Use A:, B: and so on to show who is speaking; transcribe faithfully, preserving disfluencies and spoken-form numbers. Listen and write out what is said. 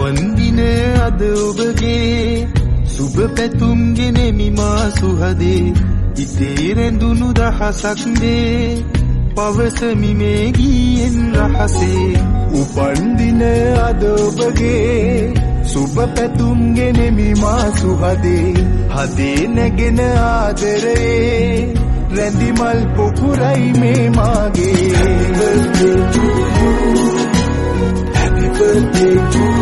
A: උපන්දින අද ඔබගේ සුබ පැතුම් ගෙනෙමි මා සුහදේ ඉතේ රැඳුණු දහසක් දේ පවසමි මේ ගීයෙන් රහසේ උපන්දින අද ඔබගේ සුබ පැතුම් ගෙනෙමි මා සුහදේ හදේ නැගෙන ආදරේ රැඳි මල් පොකුරයි මේ මාගේ Happy birthday to you